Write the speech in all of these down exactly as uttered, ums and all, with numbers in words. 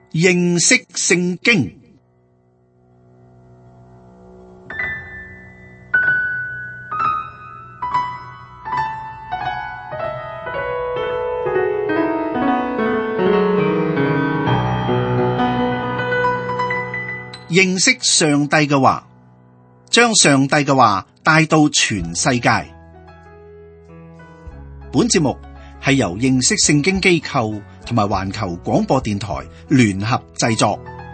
認識聖經。認識上帝嘅話，將上帝嘅話帶到全世界。本節目係由認識聖經機構同埋環球廣播電台聯合製作。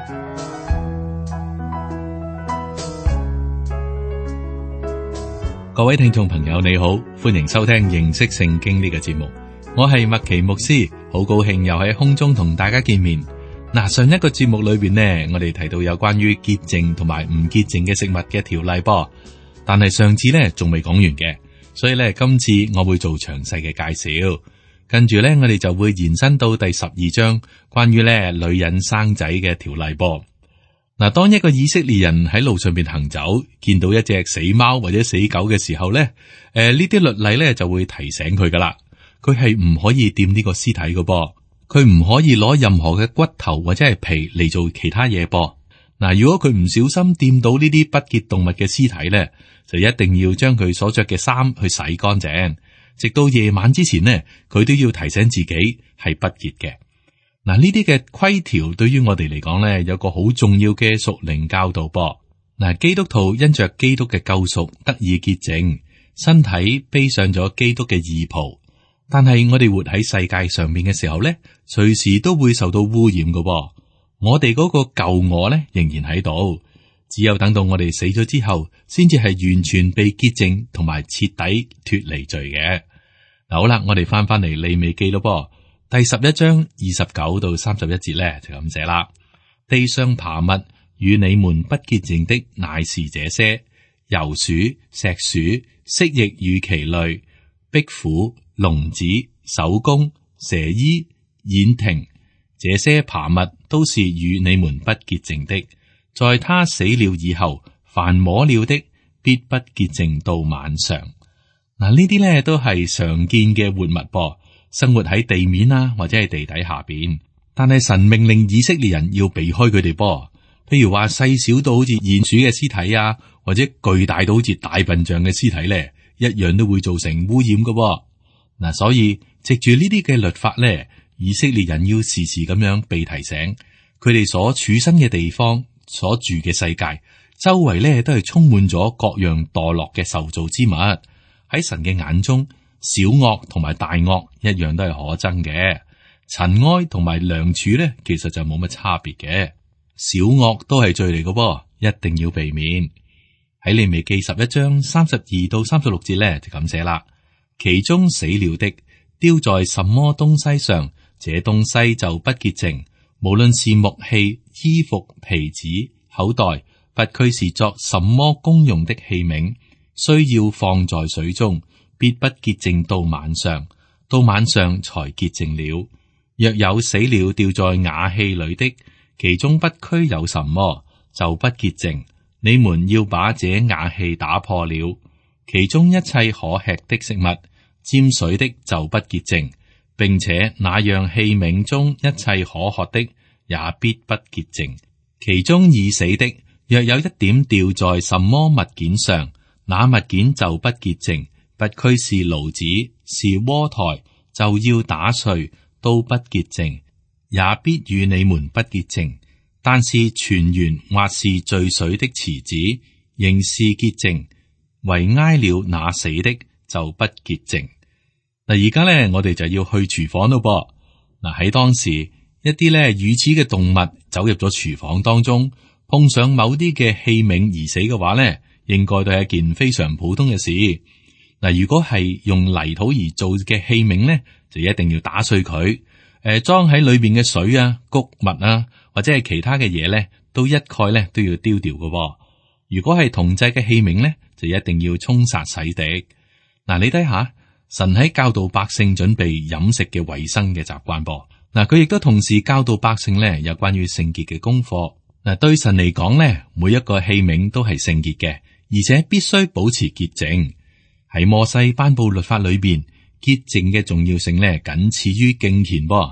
各位聽眾朋友你好，歡迎收聽認識聖經呢個節目。我係麥奇牧師，好高興又喺空中同大家見面。嗱，上一個節目裏邊呢，我哋提到有關於潔淨同埋唔潔淨嘅食物嘅條例噃，但係上次呢仲未講完嘅，所以呢今次我會做詳細嘅介紹。跟住呢，我哋就會延伸到第十二章，關於呢女人生仔嘅條例噃。嗱，當一個以色列人喺路上邊行走，見到一隻死貓或者死狗嘅時候呢，誒呢啲律例呢就會提醒佢噶啦，佢係唔可以掂呢個屍體噶噃。佢唔可以攞任何嘅骨頭或者係皮嚟做其他嘢噃。嗱，如果佢唔小心掂到呢啲不潔動物嘅屍體咧，就一定要將佢所着嘅衫去洗乾淨，直到夜晚之前呢，佢都要提醒自己係不潔嘅。嗱，呢啲嘅規條對於我哋嚟講咧，有個好重要嘅屬靈教導噃。嗱，基督徒因着基督嘅救贖得以潔淨，身體背上咗基督嘅義袍。但係我哋活喺世界上面嘅時候咧，隨時都會受到污染噶噃。我哋嗰個舊我咧仍然喺度，只有等到我哋死咗之後，先至係完全被潔淨同埋徹底脫離罪嘅。嗱，好啦，我哋翻翻嚟利未記咯噃，第十一章二十九到三十一節咧就咁寫啦。地上爬物與你們不潔淨的乃是這些：油鼠、石鼠、蜥蜴與其類、壁虎、聾子、守宮、蛇衣、燕蜓，這些爬物都是與你們不潔淨的。在他死了以後，凡摸了的，必不潔淨到晚上。嗱，呢啲咧都係常見嘅活物噃，生活喺地面啊，或者係地底下邊。但係神命令以色列人要避開佢哋噃，譬如話細小到好似鼴鼠嘅屍體啊，或者巨大到好似大笨象嘅屍體咧，一樣都會造成污染噶噃。嗱，所以藉住呢啲嘅律法咧，以色列人要時時咁樣被提醒，佢哋所處身嘅地方、所住嘅世界，周圍咧都係充滿咗各樣墮落嘅受造之物。喺神嘅眼中，小惡同埋大惡一樣都係可憎嘅。塵埃同埋梁柱咧，其實就冇乜差別嘅。小惡都係罪嚟嘅噃，一定要避免。喺利未記十一章三十二到三十六節咧，就咁寫啦。其中死了的，丟在什麼東西上，這東西就不潔淨。無論是木器、衣服、皮子、口袋，不拘是作什麼公用的器皿，需要放在水中，必不潔淨到晚上。到晚上才潔淨了。若有死了掉在瓦器裏的，其中不拘有什麼，就不潔淨。你們要把這瓦器打破了。其中一切可吃的食物，沾水的就不潔淨，並且那樣器皿中一切可喝的也必不潔淨。其中已死的，若有一點掉在什麼物件上，那物件就不潔淨，不拘是驢子是鍋台，就要打碎，都不潔淨，也必與你們不潔淨。但是泉源或是聚水的池子，仍是潔淨。為挨了那死的就不潔淨。嗱，而家咧我哋就要去廚房咯噃。嗱，喺當時一啲咧乳齒嘅動物走入咗廚房當中，碰上某啲嘅器皿而死嘅話咧，應該都係一件非常普通嘅事。嗱，如果係用泥土而做嘅器皿咧，就一定要打碎佢。誒，裝喺裏邊嘅水啊、穀物啊，或者係其他嘅嘢咧，都一概咧都要丟掉嘅。如果係銅製嘅器皿咧，就一定要沖刷洗滌。嗱，你睇下，神喺教導百姓準備飲食嘅衛生嘅習慣噃。嗱，佢亦都同時教導百姓咧有關於聖潔嘅功課。嗱，對神嚟講咧，每一個器皿都係聖潔嘅，而且必須保持潔淨。喺摩西頒布律法裏邊，潔淨嘅重要性咧僅次於敬虔噃。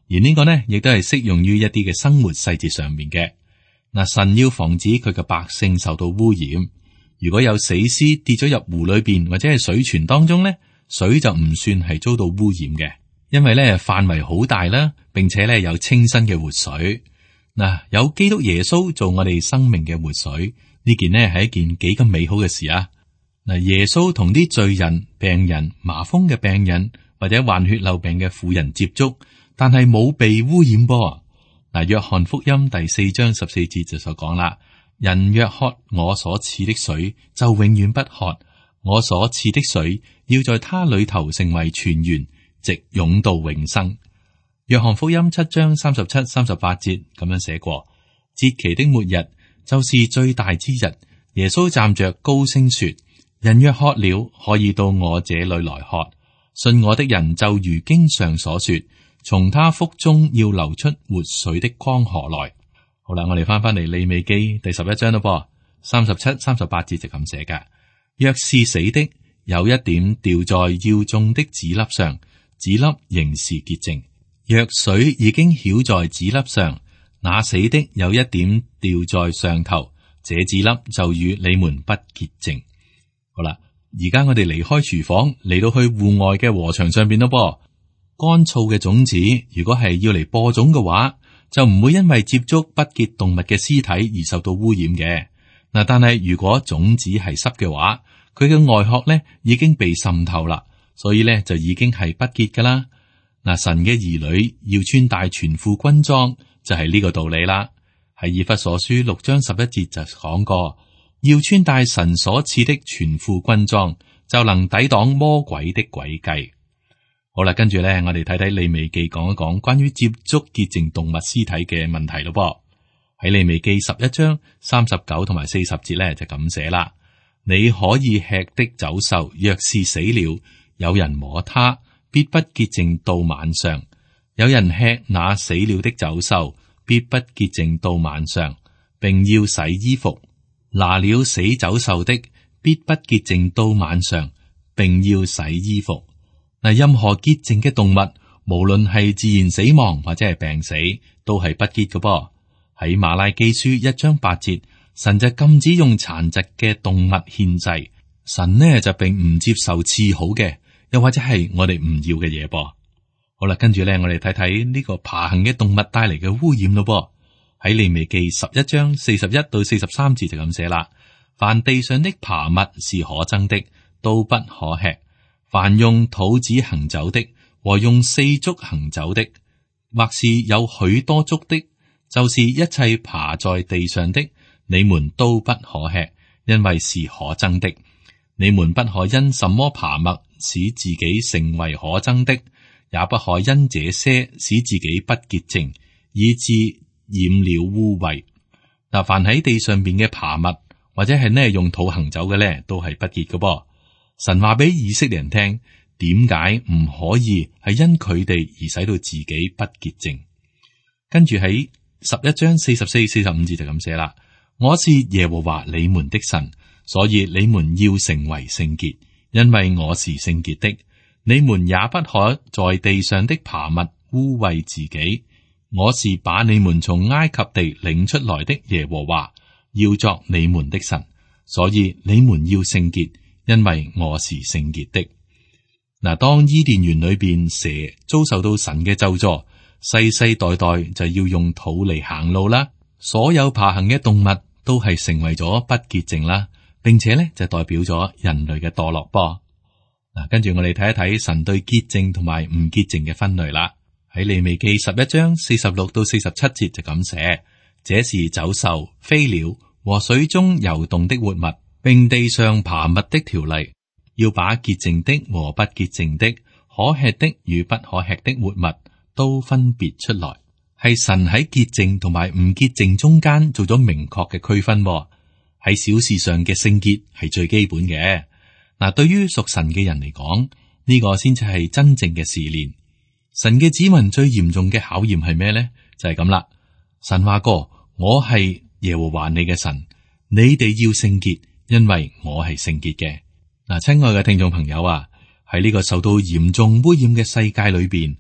而呢個呢，亦都係適用於一啲嘅生活細節上面嘅。嗱，神要防止佢嘅百姓受到污染。如果有死屍跌咗入湖裏邊或者係水泉當中呢，水就唔算係遭到污染嘅，因為咧範圍好大啦，並且咧有清新嘅活水。嗱，有基督耶穌做我哋生命嘅活水，呢件呢係一件幾咁美好嘅事啊！嗱，耶穌同啲罪人、病人、麻風嘅病人或者患血漏病嘅婦人接觸，但係冇被污染噃。嗱，約翰福音第四章十四節就所講啦：人若喝我所賜的水，就永遠不渴；我所賜的水，要在他裏頭成為泉源，直湧到永生。約翰福音七章三十七、三十八節咁樣寫過：節期的末日，就是最大之日。耶穌站着高聲說：人若渴了，可以到我這裏來喝。信我的人就如經上所說，從他腹中要流出活水的江河來。好啦，我哋翻翻嚟利未記第十一章咯噃，三十七、三十八節就咁寫噶：若是死的，有一點掉在要種的籽粒上，籽粒仍是潔淨；若水已經曉在籽粒上，那死的有一點掉在上頭，這籽粒就與你們不潔淨。好啦，而家我哋離開廚房，嚟到去戶外嘅禾場上邊咯噃。乾燥嘅種子，如果係要嚟播種嘅話，就唔會因為接觸不潔動物嘅屍體而受到污染嘅。嗱，但係如果種子係濕嘅話，佢嘅外殼咧已經被滲透啦，所以咧就已經係不潔噶啦。嗱，神嘅兒女要穿戴全副軍裝，就係呢個道理啦。喺以弗所書六章十一節就講過，要穿戴神所賜的全副軍裝，就能抵擋魔鬼的詭計。好啦，跟住咧，我哋睇睇利未記講一講關於接觸潔淨動物屍體嘅問題咯噃。喺利未記十一章三十九同埋四十節咧就咁寫啦：你可以吃的走獸，若是死了，有人摸它，必不潔淨到晚上；有人吃那死了的走獸，必不潔淨到晚上，並要洗衣服。拿了死走獸的，必不潔淨到晚上，並要洗衣服。嗱，任何潔淨嘅動物，無論係自然死亡或者係病死，都係不潔嘅噃。喺馬拉基書一章八節，神就禁止用殘疾嘅動物獻祭。神呢就並唔接受次好嘅，又或者係我哋唔要嘅嘢噃。好啦，跟住咧，我哋睇睇呢個爬行嘅動物帶嚟嘅污染咯噃。喺利未記十一章四十一到四十三節就咁寫啦：凡地上的爬物是可憎的，都不可吃。凡用肚子行走的，和用四足行走的，或是有許多足的，就是一切爬在地上的，你們都不可吃，因為是可憎的。你們不可因什麼爬物使自己成為可憎的，也不可因這些使自己不潔淨，以致染了污穢。嗱，凡喺地上邊嘅爬物，或者係呢用肚行走嘅咧，都係不潔嘅噃。神話俾以色列人聽，點解唔可以係因佢哋而使到自己不潔淨？跟住喺十一章四十四、四十五節就咁寫啦：我是耶和華你們的神，所以你們要成為聖潔，因為我是聖潔的。你們也不可在地上的爬物污穢自己。我是把你們從埃及地領出來的耶和華，要作你們的神，所以你們要聖潔。因為我是聖潔的。嗱，當伊甸園裏邊蛇遭受到神嘅咒詛，世世代代就要用土嚟行路啦。所有爬行嘅動物都係成為咗不潔淨啦，並且咧就代表咗人類嘅墮落噃。嗱，跟住我哋睇一睇神對潔淨同埋唔潔淨嘅分類啦。喺利未記十一章四十六到四十七節就咁寫：這是走獸、飛鳥和水中游動的活物，並地上爬物的條例，要把潔淨的和不潔淨的、可吃的與不可吃的活物都分別出來。係神喺潔淨同埋唔潔淨中間做咗明確嘅區分。喺小事上嘅聖潔係最基本嘅。嗱，對於屬神嘅人嚟講，呢個先至係真正嘅試煉。神嘅子民最嚴重嘅考驗係咩呢？就係咁啦。神話過：我係耶和華你嘅神，你哋要聖潔。因為我係聖潔嘅。嗱，親愛嘅聽眾朋友啊，喺呢個受到嚴重污染嘅世界裏邊，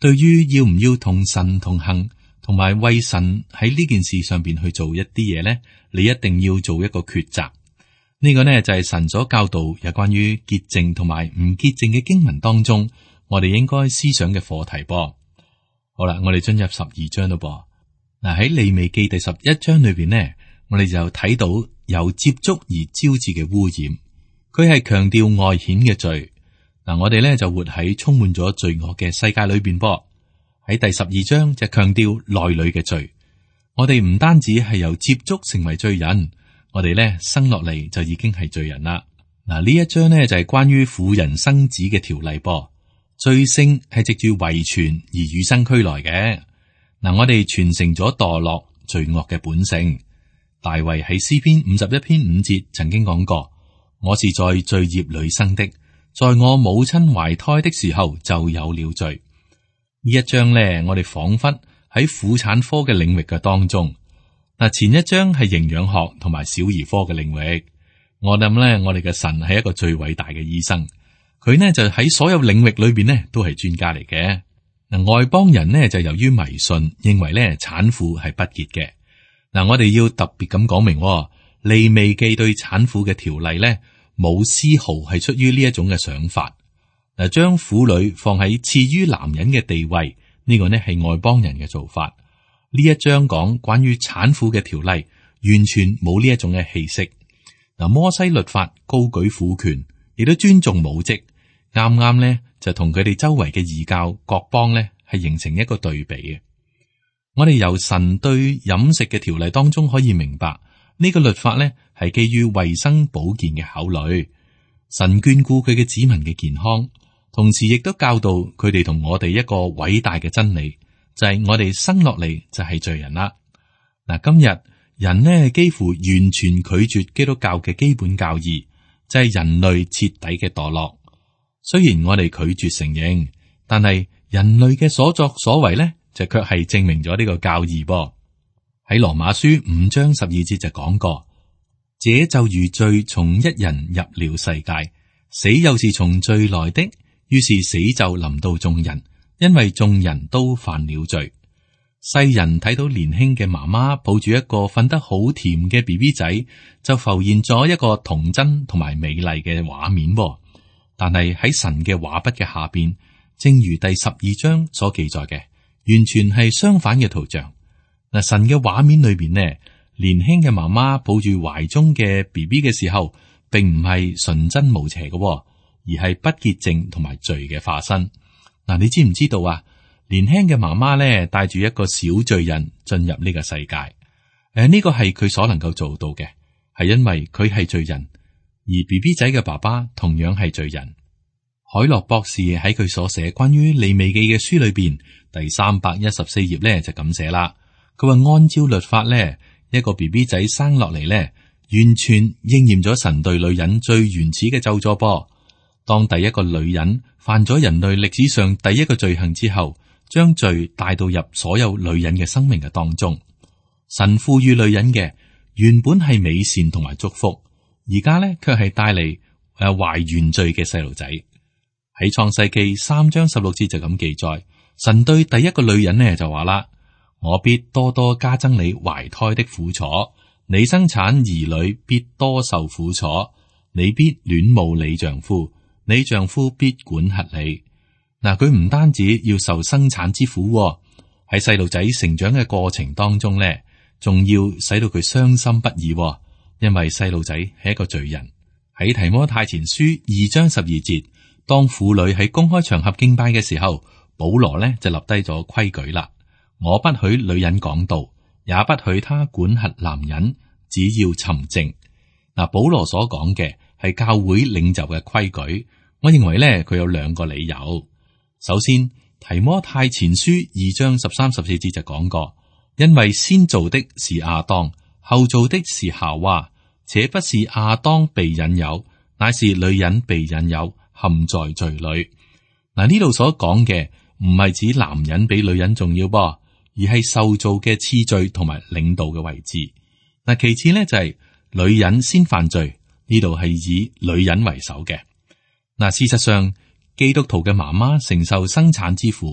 對於要唔要同神同行，同埋為神喺呢件事上邊去做一啲嘢咧，你一定要做一個抉擇。呢個呢，就係神所教導有關於潔淨同埋唔潔淨嘅經文當中，我哋應該思想嘅課題噃。好啦，我哋進入十二章咯噃。嗱，喺利未記第十一章裏邊呢，我哋就睇到由接觸而招致嘅污染，佢係強調外顯嘅罪。嗱，我哋咧就活喺充滿咗罪惡嘅世界裏邊噃。喺第十二章就強調內裏嘅罪。我哋唔單止係由接觸成為罪人，我哋咧生落嚟就已經係罪人啦。嗱，呢一章呢，就係關於婦人生子嘅條例噃。罪性係藉住遺傳而與生俱來嘅。嗱，我哋傳承咗墮落罪惡嘅本性。大衛喺詩篇五十一篇五節曾經講過：我是在罪孽裏生的，在我母親懷胎的時候就有了罪。呢一章咧，我哋仿佛喺婦產科嘅領域嘅當中。嗱，前一章係營養學同埋小兒科嘅領域。我諗咧，我哋嘅神係一個最偉大嘅醫生，佢呢就喺所有領域裏邊呢都係專家嚟嘅。嗱，外邦人呢就由於迷信，認為咧產婦係不潔嘅。嗱，我哋要特別咁講明，利未記對產婦嘅條例咧，冇絲毫係出於呢一種嘅想法。嗱，將婦女放喺次於男人嘅地位，呢個呢係外邦人嘅做法。呢一章講關於產婦嘅條例，完全冇呢一種嘅氣息。嗱，摩西律法高舉婦權，亦都尊重母職，啱啱呢就同佢哋周圍嘅異教各邦呢係形成一個對比嘅。我哋由神對飲食嘅條例當中可以明白，呢個律法呢係基於衛生保健嘅考慮。神眷顧佢嘅子民嘅健康，同時亦都教導佢哋同我哋一個偉大嘅真理，就係我哋生落嚟就係罪人啦。嗱，今日人呢幾乎完全拒絕基督教嘅基本教義，就係人類徹底嘅墮落。雖然我哋拒絕承認，但係人類嘅所作所為呢，就卻係證明咗呢個教義噃。喺羅馬書五章十二節就講過，這就如罪從一人入了世界，死又是從罪來的，於是死就臨到眾人，因為眾人都犯了罪。世人睇到年輕嘅媽媽抱住一個瞓得好甜嘅 B B 仔，就浮現咗一個童真同埋美麗嘅畫面噃。但係喺神嘅畫筆嘅下邊，正如第十二章所記載嘅，完全係相反嘅圖像。嗱，神嘅畫面裏邊呢，年輕嘅媽媽抱住懷中嘅 B B 嘅時候，並唔係純真無邪嘅，而係不潔淨同埋罪嘅化身。嗱，你知唔知道啊？年輕嘅媽媽咧，帶住一個小罪人進入呢個世界。誒、呃，呢、這個係佢所能夠做到嘅，係因為佢係罪人，而 B B 仔嘅爸爸同樣係罪人。海洛博士喺佢所寫關於利未記嘅書裏邊，第三百一十四頁咧就咁寫啦。佢話按照律法咧，一個 B B 仔生落嚟咧，完全應驗咗神對女人最原始嘅咒詛噃。當第一個女人犯咗人類歷史上第一個罪行之後，將罪帶到入所有女人嘅生命嘅當中。神賦予女人嘅原本係美善同埋祝福，而家咧卻係帶嚟誒懷原罪嘅細路仔。喺創世記三章十六節就咁記載，神對第一個女人呢就話啦：我必多多加增你懷胎的苦楚，你生產兒女必多受苦楚，你必戀慕你丈夫，你丈夫必管轄你。嗱，佢唔單止要受生產之苦，喺細路仔成長嘅過程當中咧，仲要使到佢傷心不已，因為細路仔係一個罪人。喺提摩太前書二章十二節，當婦女喺公開場合敬拜嘅時候，保羅咧就立低咗規矩啦。我不許女人講道，也不許她管轄男人，只要沉靜。嗱，保羅所講嘅係教會領袖嘅規矩，我認為咧佢有兩個理由。首先，提摩太前書二章十三十四節就講過，因為先做的是亞當，後做的是夏娃，且不是亞當被引誘，乃是女人被引誘，陷在罪裏。嗱，呢度所講嘅唔係指男人比女人重要噃，而係受造嘅次序同埋領導嘅位置。嗱，其次呢，就係、是、女人先犯罪，呢度係以女人為首嘅。嗱，事實上，基督徒嘅媽媽承受生產之苦，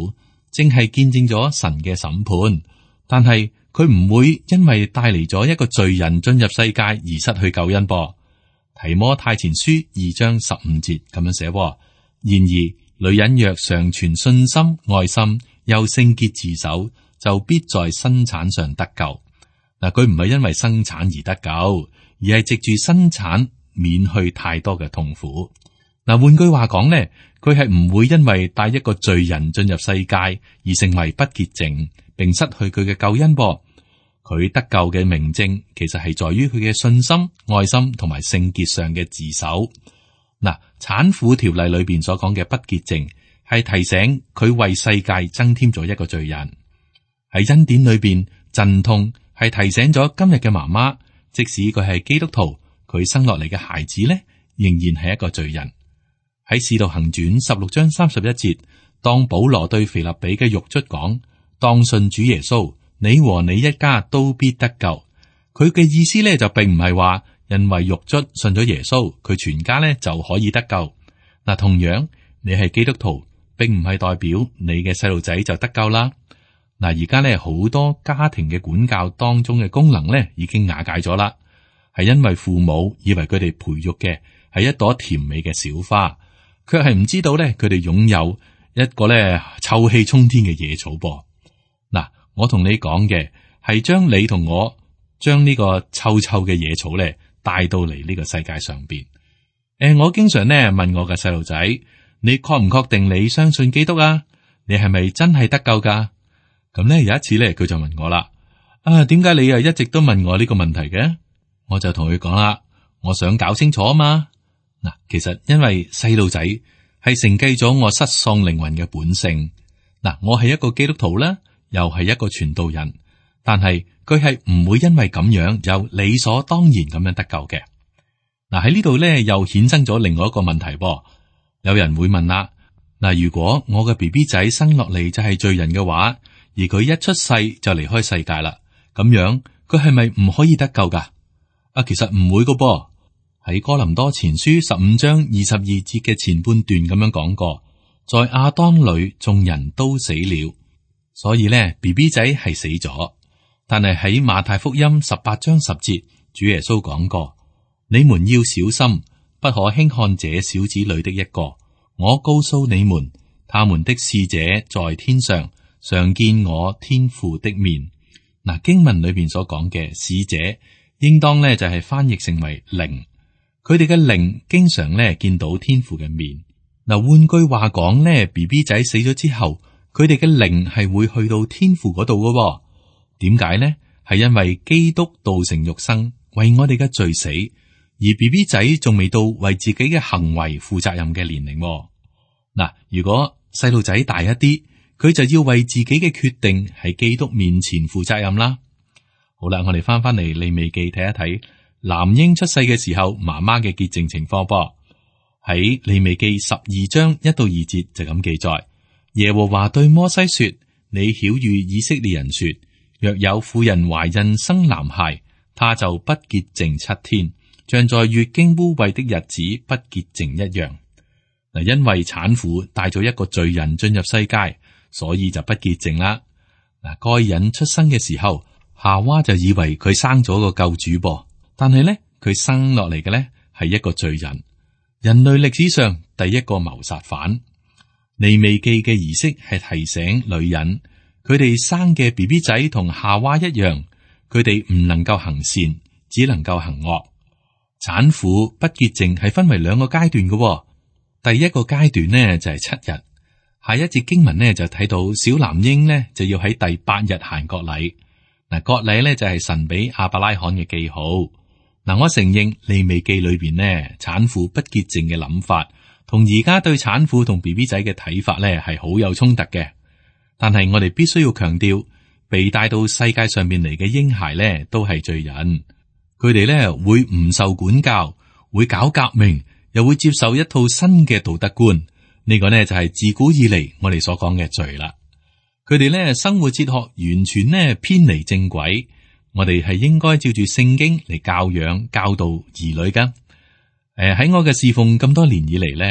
正係見證咗神嘅審判，但係佢唔會因為帶嚟咗一個罪人進入世界而失去救恩噃。提摩太前書二章十五節咁樣寫：然而女人若常存信心、愛心，又聖潔自守，就必在生產上得救。嗱，佢唔係因為生產而得救，而係藉住生產免去太多嘅痛苦。嗱，換句話講咧，佢係唔會因為帶一個罪人進入世界而成為不潔淨，並失去佢嘅救恩噃。佢得救嘅明證，其實係在於佢嘅信心、愛心同埋聖潔上嘅自守。嗱，產婦條例裏邊所講嘅不潔淨，係提醒佢為世界增添咗一個罪人。喺恩典裏邊，陣痛係提醒咗今日嘅媽媽，即使佢係基督徒，佢生落嚟嘅孩子呢，仍然係一個罪人。喺使徒行傳十六章三十一節，當保羅對腓立比嘅獄卒講：當信主耶穌，你和你一家都必得救。佢嘅意思咧就並唔係話，因為獄卒信咗耶穌，佢全家咧就可以得救。嗱，同樣你係基督徒，並唔係代表你嘅細路仔就得救啦。嗱，而家咧好多家庭嘅管教當中嘅功能咧已經瓦解咗啦，係因為父母以為佢哋培育嘅係一朵甜美嘅小花，卻係唔知道咧佢哋擁有一個咧臭氣沖天嘅野草噃。嗱，我同你講嘅係將你同我將呢個臭臭嘅野草咧帶到嚟呢個世界上邊。誒、呃，我經常咧問我嘅細路仔：你確唔確定你相信基督啊？你係咪真係得救噶？咁咧有一次咧，佢就問我啦：啊，點解你啊一直都問我呢個問題嘅？我就同佢講啦，我想搞清楚啊嘛。嗱，其實因為細路仔係承繼咗我失喪靈魂嘅本性。嗱，我係一個基督徒啦，又係一個傳道人，但係佢係唔會因為咁樣又理所當然咁樣得救嘅。嗱，喺呢度咧又衍生咗另外一個問題噃。有人會問啦，嗱，如果我嘅 B B 仔生落嚟就係罪人嘅話，而佢一出世就離開世界啦，咁樣佢係咪唔可以得救噶？啊，其實唔會噶噃。喺哥林多前書十五章二十二節嘅前半段咁樣講過，在亞當裏眾人都死了，所以咧 B B 仔係死咗。但係喺馬太福音十八章十節，主耶穌講過：你們要小心，不可輕看這小子裏的一個。我告訴你們，他們的使者在天上常見我天父的面。嗱，經文裏邊所講嘅使者，應當咧就係翻譯成為靈。佢哋嘅靈經常咧見到天父嘅面。嗱，換句話講咧 ，B B 仔死咗之後，佢哋嘅靈係會去到天父嗰度嘅。點解呢？係因為基督道成肉身，為我哋嘅罪死，而 B B 仔仲未到為自己嘅行為負責任嘅年齡。嗱，如果細路仔大一啲，佢就要為自己嘅決定喺基督面前負責任啦。好啦，我哋翻翻嚟利未記睇一睇男嬰出世嘅時候媽媽嘅潔淨情況噃。喺利未記十二章一到二節就咁記載：耶和華對摩西說，你曉諭以色列人說，若有婦人懷孕生男孩，他就不潔淨七天，像在月經污穢的日子不潔淨一樣。嗱，因為產婦帶咗一個罪人進入世界，所以就不潔淨啦。嗱，該隱出生嘅時候，夏娃就以為佢生咗個救主噃，但係咧佢生落嚟嘅咧係一個罪人，人類歷史上第一個謀殺犯。利未記嘅儀式係提醒女人，佢哋生嘅 B B 仔同夏娃一樣，佢哋唔能夠行善，只能夠行惡。產婦不潔淨係分為兩個階段嘅，第一個階段呢就係七日。下一節經文呢就睇到小男嬰呢就要喺第八日行割禮。嗱，割禮呢就係神俾亞伯拉罕嘅記號。嗱，我承認利未記裏邊呢產婦不潔淨嘅諗法，同而家對產婦同 B B 仔嘅睇法呢係好有衝突嘅。但係我哋必須要強調，被帶到世界上面嚟嘅嬰孩呢都係罪人，佢哋呢會唔受管教，會搞革命，又會接受一套新嘅道德觀。呢個呢就係自古以嚟我哋所講嘅罪啦。佢哋呢生活哲學完全呢偏離正軌，我哋係應該照住聖經嚟教養教導兒女噶。誒、呃、喺我嘅侍奉咁多年以嚟呢，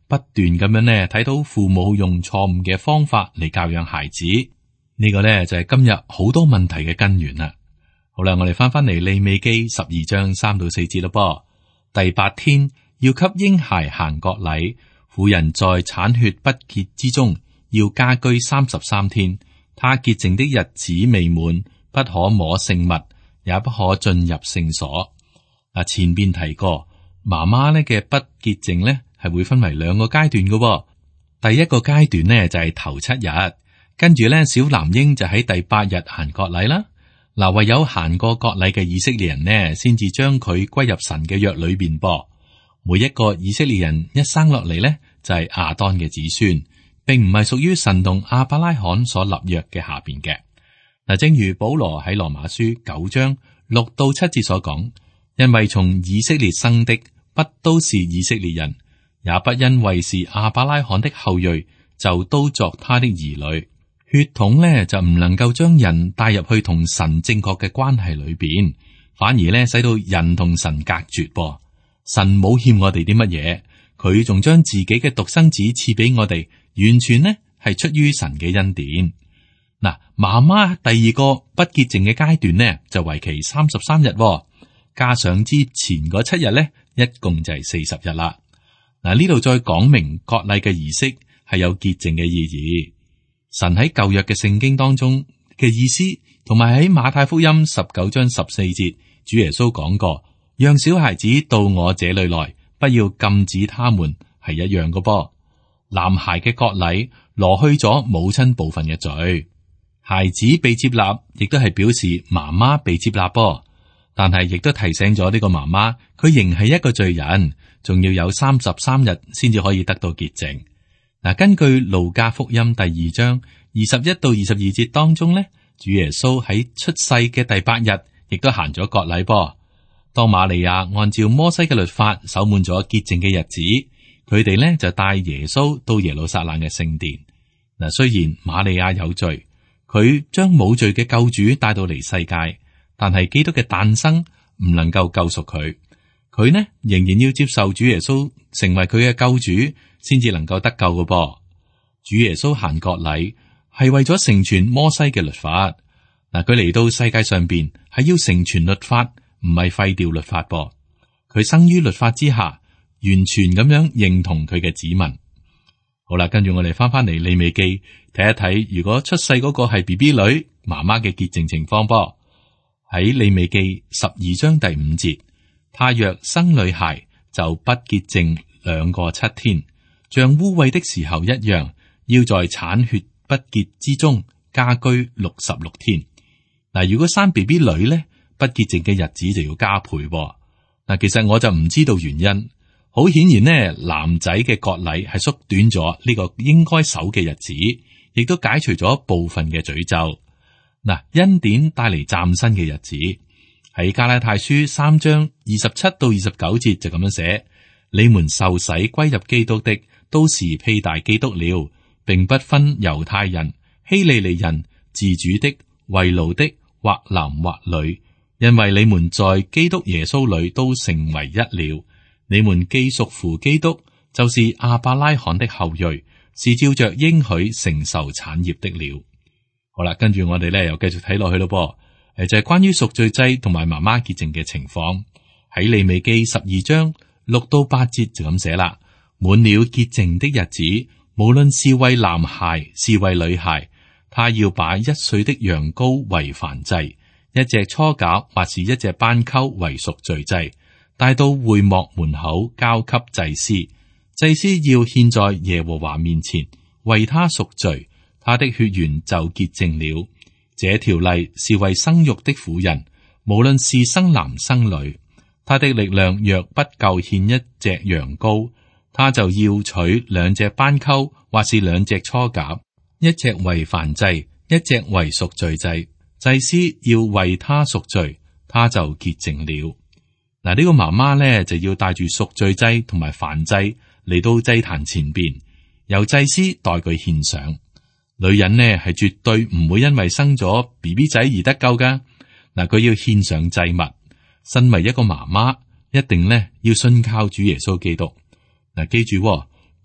不斷咁樣呢睇到父母用錯誤嘅方法嚟教養孩子，呢個呢就係今日好多問題嘅根源啦。好啦，我哋翻翻嚟利未記十二章三到四節咯噃。第八天要給嬰孩行割禮，婦人在產血不潔之中要家居三十三天，他潔淨的日子未滿，不可摸聖物，也不可進入聖所。嗱，前邊提過媽媽咧嘅不潔淨咧係會分為兩個階段嘅。第一個階段呢，就係頭七日，跟住咧小男嬰就喺第八日行割禮啦。嗱，唯有行過割禮嘅以色列人呢，先至將佢歸入神嘅約裏邊噃。每一個以色列人一生落嚟呢，就係亞當嘅子孫，並唔係屬於神同亞伯拉罕所立約嘅下邊嘅。嗱，正如保羅喺羅馬書九章六到七節所講，因為從以色列生的不都是以色列人，也不因為是亞伯拉罕的後裔就都作他的兒女。血統咧就唔能夠將人帶入去同神正確嘅關係裏邊，反而咧使到人同神隔絕噃。神冇欠我哋啲乜嘢，佢仲將自己嘅獨生子賜俾我哋，完全呢係出於神嘅恩典。嗱，媽媽第二個不潔淨嘅階段呢就為期三十三日，加上之前嗰七日呢，一共就係四十日啦。嗱，呢度再講明割禮嘅儀式係有潔淨嘅意義。神喺舊約嘅聖經當中嘅意思，同埋喺馬太福音十九章十四節，主耶穌講過，讓小孩子到我這裏來，不要禁止他們，係一樣嘅噃。男孩嘅割禮挪去咗母親部分嘅罪，孩子被接納，亦都係表示媽媽被接納噃。但係亦都提醒咗呢個媽媽，佢仍係一個罪人，仲要有三十三日先至可以得到潔淨。嗱，根據路加福音第二章二十一到二十二節當中咧，主耶穌喺出世嘅第八日，亦都行咗割禮噃。當瑪利亞按照摩西嘅律法守滿咗潔淨嘅日子，佢哋咧就帶耶穌到耶路撒冷嘅聖殿。嗱，雖然瑪利亞有罪，佢將冇罪嘅救主帶到嚟世界，但係基督嘅誕生唔能夠救贖佢，佢呢仍然要接受主耶穌成為佢嘅救主，先至能夠得救嘅噃。主耶穌行割禮係為咗成全摩西嘅律法。嗱，佢嚟到世界上邊係要成全律法，唔係廢掉律法噃。佢生於律法之下，完全咁樣認同佢嘅子民。好啦，跟住我哋翻翻嚟利未記睇一睇，如果出世嗰個係 B B 女，媽媽嘅潔淨情況噃。喺利未記十二章第五節，他若生女孩，就不潔淨兩個七天，像污穢的時候一樣，要在產血不潔之中家居六十六天。嗱，如果生 B B 女咧，不潔淨嘅日子就要加倍。嗱，其實我就唔知道原因。好顯然呢，男仔嘅割禮係縮短咗呢個應該守嘅日子，亦都解除咗部分嘅詛咒。嗱，恩典帶嚟嶄新嘅日子。喺加拉太書三章二十七到二十九節就咁樣寫：你們受洗歸入基督的，都是披戴基督了，並不分猶太人、希利尼人、自主的、為奴的，或男或女，因為你們在基督耶穌裏都成為一了。你們既屬乎基督，就是亞伯拉罕的後裔，是照着應許承受產業的了。好啦，跟住我哋咧又繼續睇落去咯噃，誒就係、是、關於贖罪祭同埋媽媽潔淨嘅情況。喺利未記十二章六到八節就咁寫啦。滿了潔淨的日子，無論是為男孩是為女孩，他要把一歲的羊羔為燔祭，一隻初鴿或是一隻斑鳩為贖罪祭，帶到會幕門口交給祭司。祭司要獻在耶和華面前，為他贖罪，他的血緣就潔淨了。這條例是為生育的婦人，無論是生男生女，他的力量若不夠獻一隻羊羔，他就要取兩隻斑鳩或是兩隻初鴿，一隻為燔祭，一隻為贖罪祭。祭司要為他贖罪，他就潔淨了。嗱，呢個媽媽咧就要帶住贖罪祭同埋燔祭嚟到祭壇前邊，由祭司代佢獻上。女人呢係絕對唔會因為生咗 B B 仔而得救噶。嗱，佢要獻上祭物。身為一個媽媽，一定呢要信靠主耶穌基督。嗱，記住，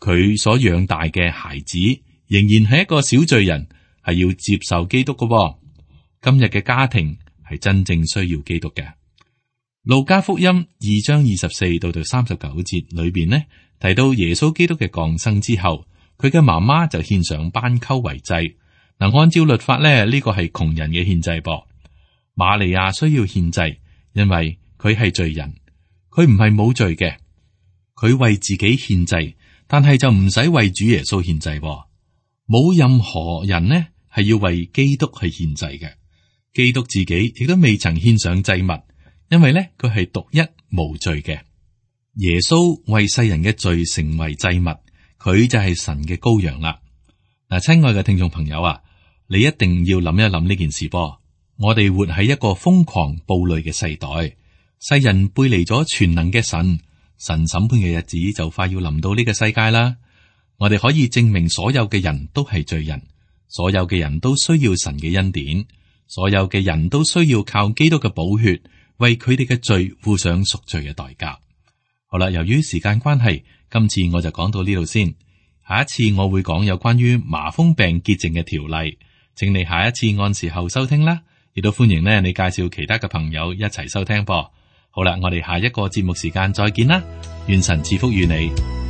佢所養大嘅孩子仍然係一個小罪人，係要接受基督嘅。今日嘅家庭係真正需要基督嘅。路加福音二章二十四到到三十九節裏邊呢，提到耶穌基督嘅降生之後，佢嘅媽媽就獻上斑鳩為祭。嗱，按照律法咧，呢個係窮人嘅獻祭噃。瑪利亞需要獻祭，因為佢係罪人，佢唔係冇罪嘅，佢為自己獻祭，但係就唔使為主耶穌獻祭。冇任何人呢係要為基督去獻祭嘅，基督自己亦都未曾獻上祭物，因為咧佢係獨一無罪嘅。耶穌為世人嘅罪成為祭物，佢就係神嘅羔羊啦。嗱，親愛嘅聽眾朋友啊，你一定要諗一諗呢件事噃。我哋活喺一個瘋狂暴戾嘅世代，世人背離咗全能嘅神，神審判嘅日子就快要臨到呢個世界啦。我哋可以證明所有嘅人都係罪人，所有嘅人都需要神嘅恩典，所有嘅人都需要靠基督嘅寶血為佢哋嘅罪付上贖罪嘅代價。好啦，由於時間關係，今次我就講到呢度先。下一次我會講有關於麻風病潔淨嘅條例，請你下一次按時候收聽啦。亦都歡迎呢你介紹其他嘅朋友一齊收聽噃。好啦，我哋下一個節目時間再見啦，願神賜福與你。